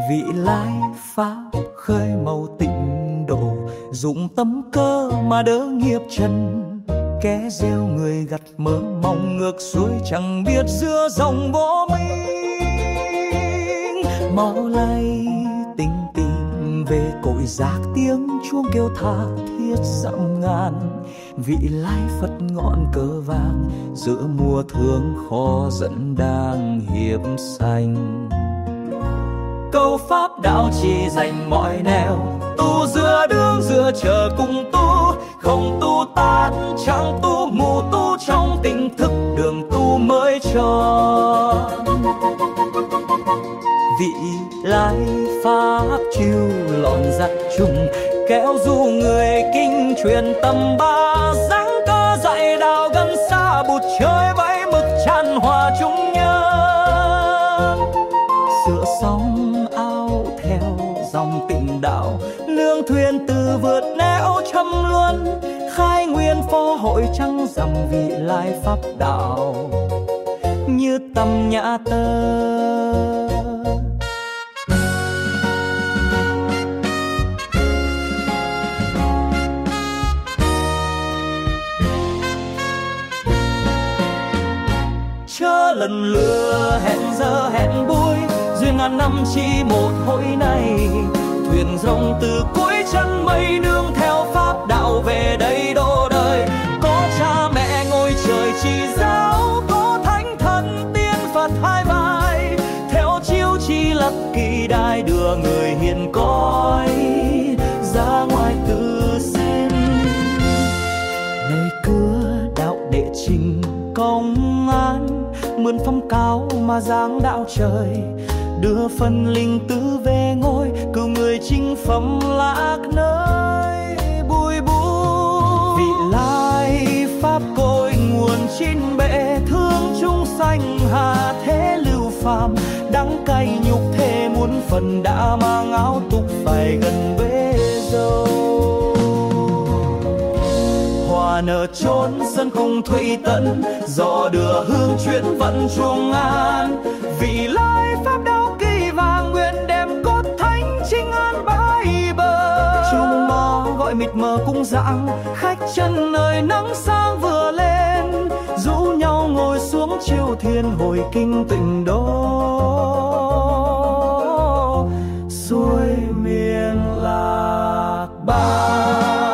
Vị lai pháp khơi màu tịnh độ, dụng tâm cơ mà đỡ nghiệp trần. Kẻ gieo người gặt mơ mong ngược xuôi, chẳng biết giữa dòng vô minh. Mau lay tình tìm về cội giác, tiếng chuông kêu tha thiết dặm ngàn. Vị lai phất ngọn cờ vàng, giữa mùa thương khó dẫn đang hiệp sanh. Câu pháp đạo chỉ dành mọi nẻo, tu giữa đường giữa chờ cùng tu. Không tu tát chẳng tu, mù tu trong tỉnh thức, đường tu mới tròn. Vị lai pháp chiêu lọn dặn trùng, kéo du người kinh truyền tâm ba. Giáng cơ dạy đạo gần xa, bụt chơi vẫy mực tràn hòa chung nhân. Sửa sóng ao theo dòng tịnh đạo, lương thuyền từ vượt nẻo trăm luân. Khai nguyên phó hội trăng rằm, vị lai pháp đạo như tầm nhã tơ. Chớ lần lừa hẹn giờ hẹn bui, duyên ngàn năm chỉ một hội này. Thuyền rồng từ cuối chân mây, nương theo pháp đạo về đây đô đời. Có cha mẹ ngôi trời chỉ giáo, có thánh thần tiên Phật hai vai. Theo chiếu chi lập kỳ đài, đưa người hiền cõi ra ngoài tự xin. Lời cưa đạo đệ trình công an, mượn phong cao mà giáng đạo trời. Đưa phân linh tứ về ngôi, cứu người chinh phẩm lạc nơi bụi bụi. Vị lai pháp cội nguồn chín bệ, thương chúng sanh hà thế lưu phàm. Đắng cay nhục thế muôn phần, đã mang áo tục phải gần bế dâu. Hòa nở chốn sân cùng thủy tận, dò đưa hương chuyển vận chuông an. Vị lai pháp đạo kỳ vàng, nguyện đem cốt thánh chính an bãi bờ. Chung mò gọi mịt mờ cung dạng, khách chân nơi nắng sáng vừa lên. Rủ nhau ngồi xuống chiều thiên, hồi kinh tịnh đô xuôi miền lạc bang.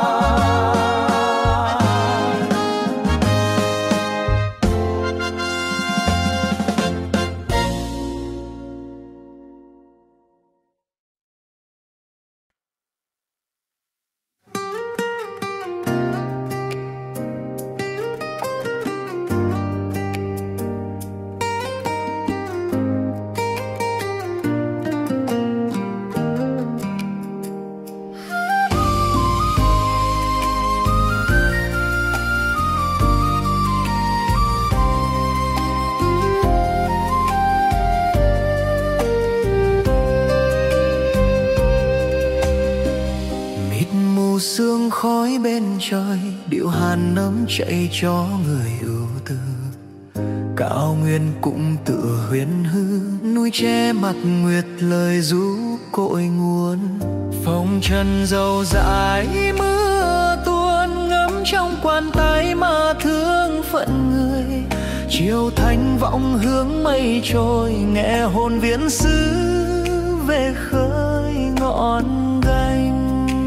Sương khói bên trời, điệu hàn nấm chạy cho người ưu tư. Cao nguyên cũng tựa huyền hư, núi che mặt nguyệt lời ru cội nguồn. Phong trần dầu dãi mưa tuôn, ngấm trong quan tài mà thương phận người. Chiều thanh vọng hướng mây trôi, nghe hồn viễn sứ về khơi ngọn ganh.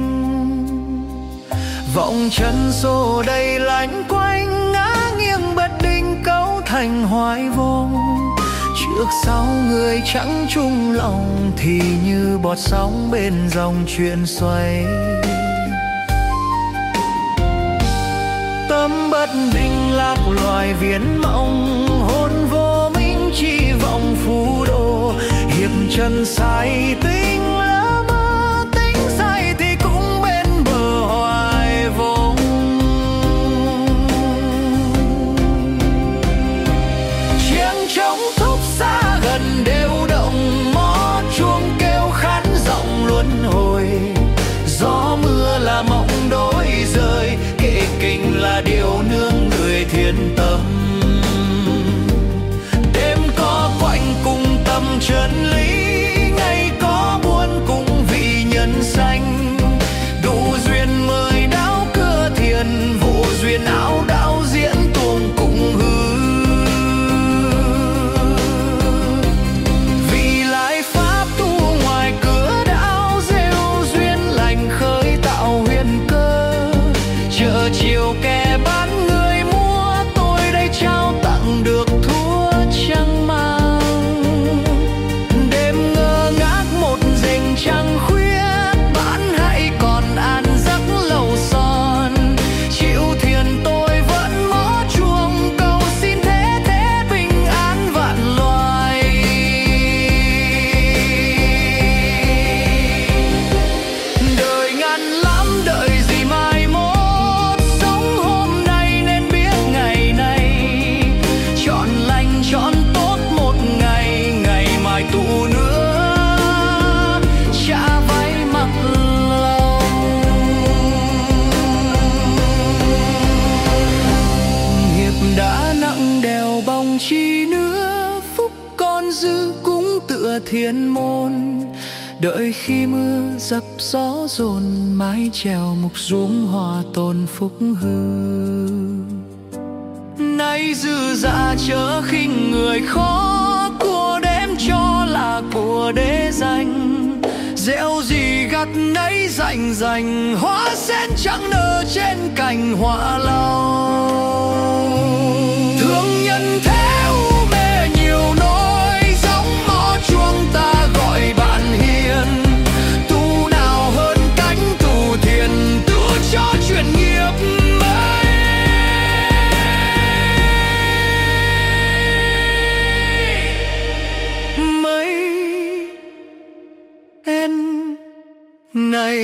Vọng chân xô đầy lánh quanh, ngã nghiêng bất định cấu thành hoài vong. Trước sau người chẳng chung lòng, thì như bọt sóng bên dòng chuyện xoay. Tâm bất định lạc loài viễn mộng, hồn vô minh chỉ vọng phù đồ. Hiệp chân sai tính lỡ mơ, tính sai thì cũng bên bờ hoài vong. Chiêng trống thúc xa gần đều động, mõ chuông kêu khán giọng luân hồi. Gió mưa là mộng đôi rời, kệ kinh là điều nương người thiên tâm. Đêm có quạnh cùng tâm chân lý, ngày có tựa thiên môn, đợi khi mưa dập gió dồn, mái chèo mục ruống hoa tôn phúc hư. Nay dư dạ chớ khinh người khó, của đếm cho là của để dành. Gieo gì gặt nấy rành rành, hoa sen trắng nở trên cành hoa lau. Thương nhân theo mê nhiều nỗi, giống mõ chuông ta gọi bạn hiền. Tu nào hơn cánh tu thiền, tu cho chuyện nghiệp mới. Mấy em này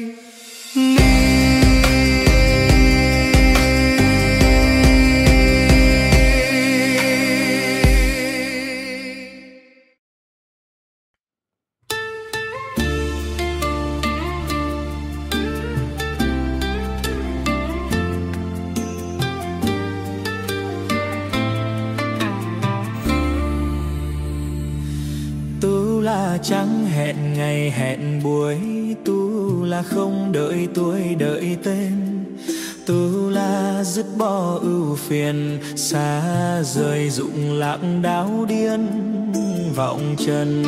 chẳng hẹn ngày hẹn buổi, tu là không đợi tuổi đợi tên, tu là dứt bỏ ưu phiền, xa rời dụng lạc đáo điên vọng trần.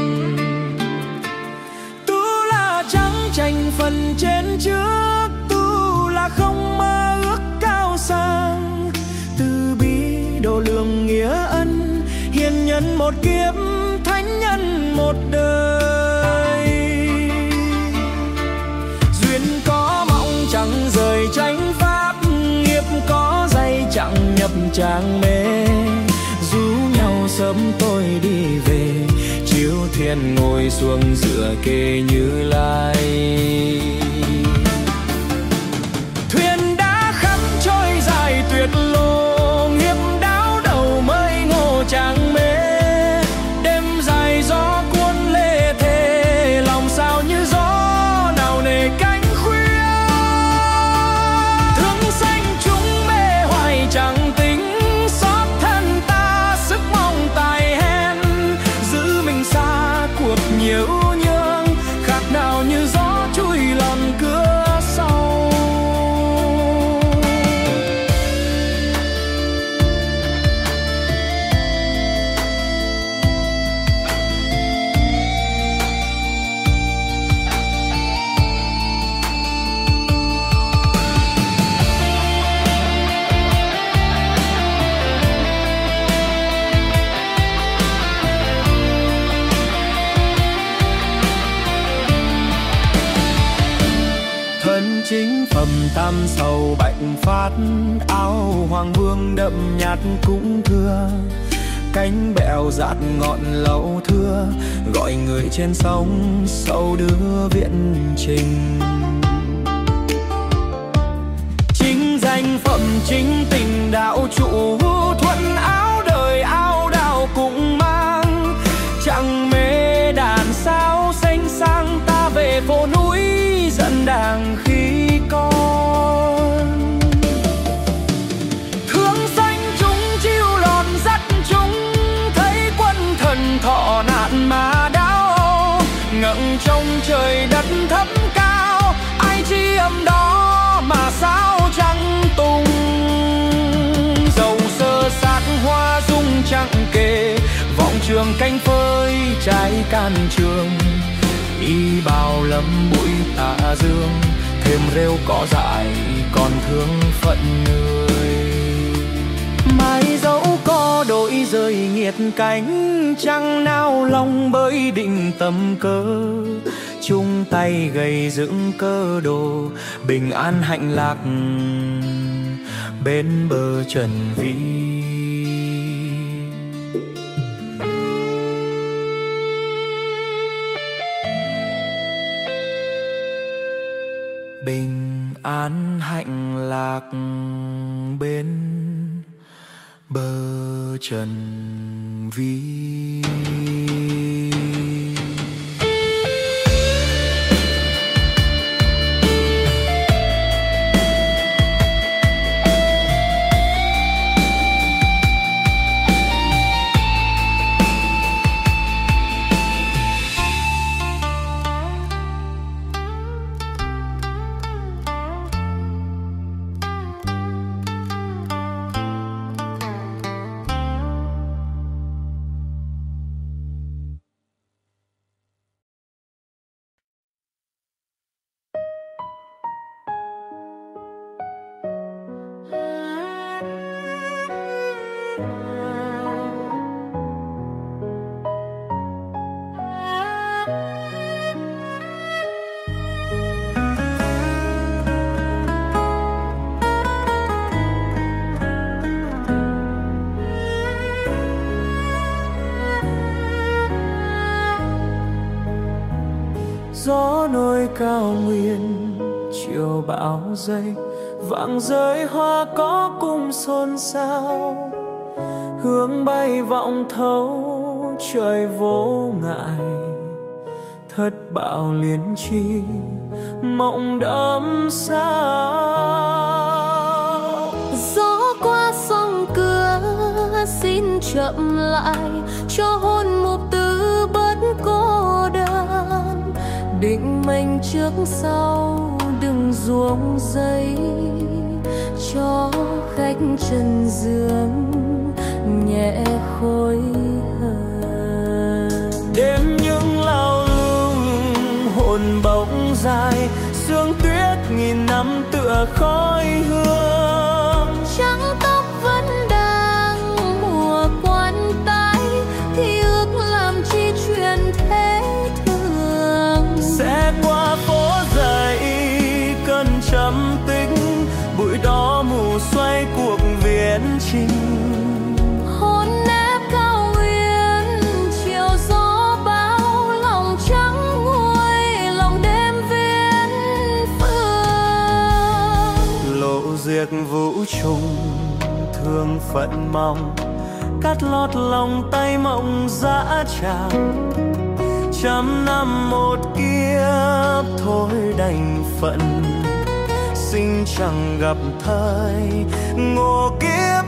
Tu là chẳng tranh phần trên trước, tu là không mơ ước cao sang, từ bi độ lượng nghĩa ân, hiền nhân một kiếp, thánh nhân một đời. Duyên có mong chẳng rời chánh pháp, nghiệp có dây chẳng nhập tràng mê. Rủ nhau sớm tôi đi về, chiếu thiền ngồi xuống dựa kề Như Lai. Thuyền đã khắp trôi dài tuyệt lộ, nghiệp đáo đầu mới ngộ tràng mê. Tam sầu bạch phát, áo hoàng vương đậm nhạt cũng thưa. Cánh bèo dạt ngọn lầu thưa, gọi người trên sông sâu đưa viện trình. Chính danh phẩm chính tình đạo trụ, thuận áo đời áo đạo cũng mang. Chẳng mê đàn sao xanh sang, ta về phố núi dẫn đàng khi con. Thương xanh chúng chiêu lòn dắt chúng, thấy quân thần thọ nạn mà đau. Ngẩng trông trời đất thấp cao, ai chi âm đó mà sao trăng tung. Dầu sơ sát hoa dung chẳng kề, vọng trường canh phơi trái can trường. Y bao lắm bụi tà dương, thêm rêu cỏ dại còn thương phận người. Mai dẫu có đổi rơi nghiệt cánh, chẳng nào lòng bơi định tâm cơ. Chung tay gầy dựng cơ đồ, bình an hạnh lạc bên bờ trần vi. Bình an hạnh lạc bên bờ trần vi. Gió nổi cao nguyên chiều bão dây, vàng rơi hoa có cung xôn xao, hướng bay vọng thấu trời vô ngại. Thất bạo liên chi mộng đắm sao. Gió qua sông cửa xin chậm lại, cho hôn mục tư bất cô đơn. Định mình trước sau đừng ruông giấy, cho khách trần dương nhẹ khối hờn. Đêm những lao lung hồn bóng dài, sương tuyết nghìn năm tựa khói hương. Trắng tóc vẫn đang mùa quan tái, thì ước làm chi chuyện thế thường. Sẽ qua phố dậy cơn trầm tĩnh, bụi đỏ mù xoay cuộc viễn trình. Hôn nếp cao nguyên chiều gió bão, lòng trắng nguôi lòng đêm viễn phương. Lộ diệt vũ trùng thương phận mong, cắt lót lòng tay mộng dã tràng. Trăm năm một kiếp thôi đành phận, sinh chẳng gặp thời ngộ kiếp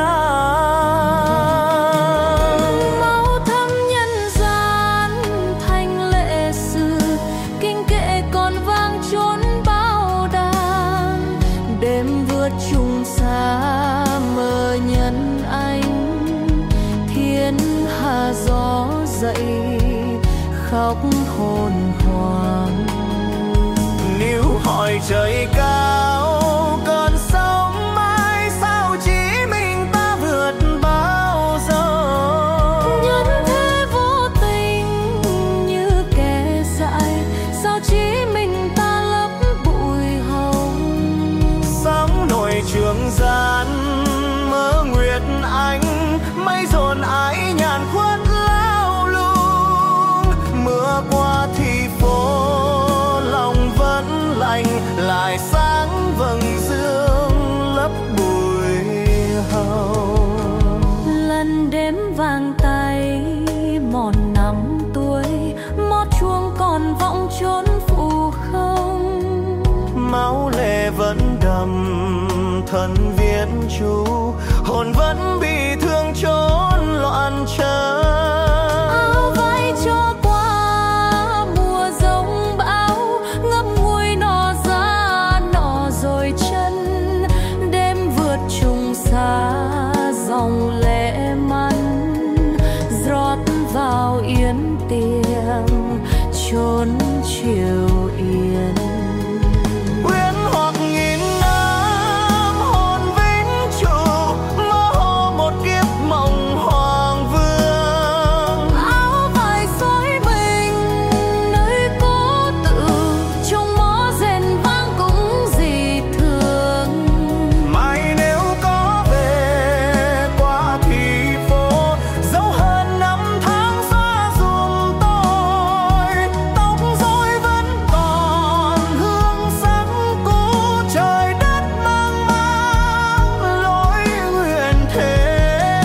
nào. Máu thấm nhân gian thành lệ sử, kinh kệ còn vang chốn bao đàn. Đêm vượt trùng xa mơ nhân anh, thiên hà gió dậy khóc hồn hoàng. Níu hỏi trời cao còn sống mãi, sao chỉ mình ta vượt bao dâu. Nhân thế vô tình như kẻ dại, sao chỉ mình ta lấp bụi hồng. Sóng nổi trường gian mơ nguyệt ánh, mây dồn ái nhàn khuất lao lung. Mưa qua thì phố lòng vẫn lạnh, lại sáng vầng dương lấp bụi hồng. Lần đêm vàng tay mòn năm tuổi, mót chuông còn vọng chốn phù không. Máu lệ vẫn đầm thân viễn chu, hồn vẫn bị thương chốn loạn trần. Áo vai cho qua mùa giông bão, ngậm ngùi nọ ra nọ rồi chân. Đêm vượt trùng xa dòng lệ mắn, rót vào yên tiềm chốn chiều yên. Uyên hoặc nghìn năm hồn vĩnh trụ, mơ hồ một kiếp mộng hoàng vương. Áo vải xói mình nơi cố tự, trong mõ rèn vang cũng dị thường. Mai nếu có về qua thị phố, dấu hơn năm tháng xóa dùm tôi. Tóc rối vẫn còn hương sắc cũ, trời đất mang mang lối nguyện thế.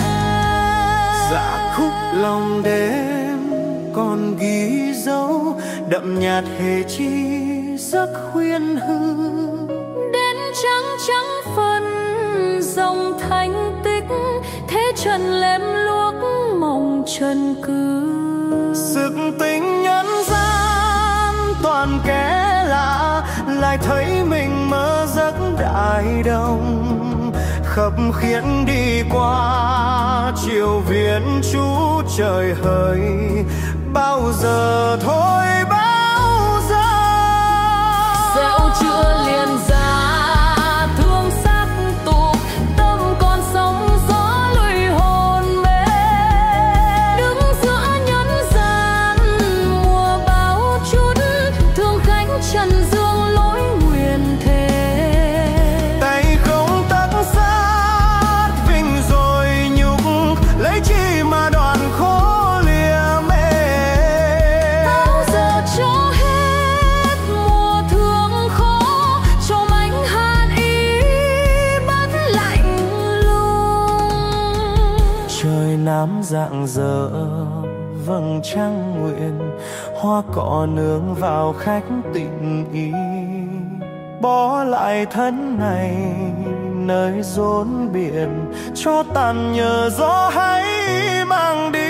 Dạ khúc lòng đêm còn ghi dấu, đậm nhạt hề chi giấc khuyên hư. Đến trắng trắng phần dòng thanh tích, thế trần lem luốc mong trần cư. Sức tính nhân gian toàn kẻ lạ, lại thấy mình mơ giấc đại đồng. Khập khiễng đi qua chiều viễn chú trời hỡi, bao giờ thôi bao giờ. Dẹo chưa liền ra thương xác tục, tâm còn sóng gió lùi hồn mê. Đứng giữa nhân gian mùa bão chút, thương cánh trần dương lối nguyền thề. Tay không tất sát vinh rồi nhục, lấy chi mà đoạn khổ lìa mê. rạng rỡ vầng trăng nguyện, hoa cỏ nương vào khách tình ý. Bỏ lại thân này nơi rốn biển, cho tàn nhờ gió hãy mang đi.